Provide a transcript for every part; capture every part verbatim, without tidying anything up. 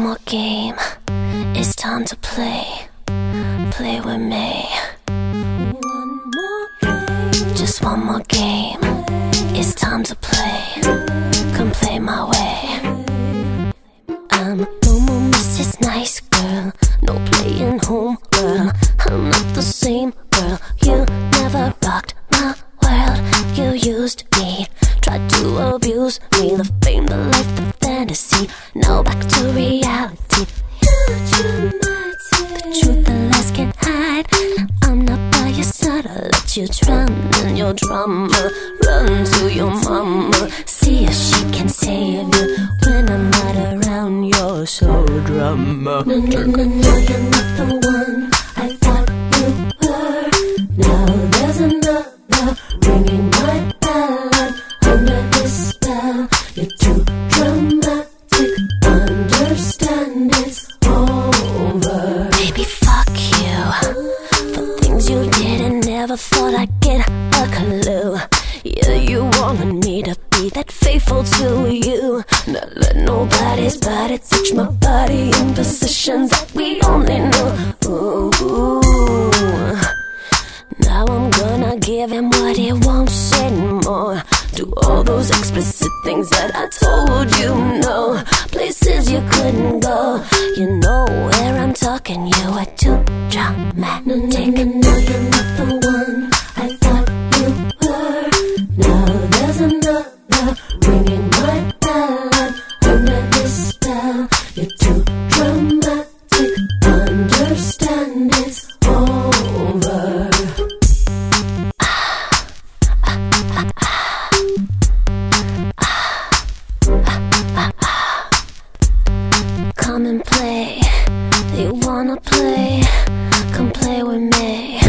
more game, it's time to play. Play with me. One more game. Just one more game, it's time to play. Come play my way. I'm no more Missus Nice Girl, no playing home girl. I'm not the same girl, you never rocked my world. You used me, tried to abuse me. The fame, the life, the fantasy. Now back to reality. You dramatic, the truth, the lies can't hide. I'm not by your side, I'll let you drown in your drama. Run to your mama, see if she can save you. When I'm not around, you're so drama. No, no, no, no, you're not the one I thought you were. Now there's another ringing my bell. Under this spell, you're too dramatic. Understand it's over. Baby, fuck you for things you did and never thought I'd get a clue. Yeah, you wanted me to be that faithful to you. Not let nobody's body touch my body in positions that we only know. Ooh, ooh. Now I'm gonna give him what he wants and more. Do all those explicit things that I told you no. Places you couldn't go. You know where I'm talking, you are too dramatic. No, no, no, no, you're not the one I thought you were. Now there's another ringing my bell. Under this spell, you're too dramatic. Understand it's over. Come and play, you wanna play, come play with me.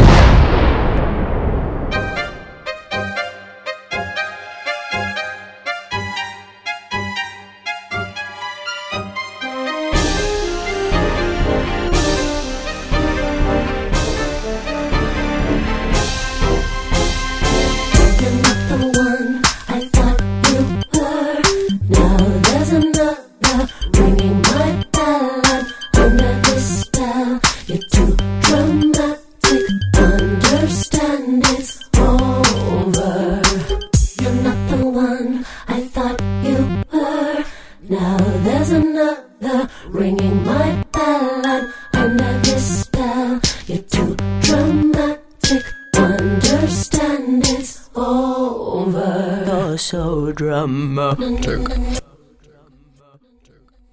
You're not the one I thought you were. Now there's another ringing my bell. Under this spell, you're too dramatic. Understand it's over. You're not the one I thought you were. Now there's another ringing my bell. Under this spell, you're too dramatic. Understand it's over. You're so dramatic.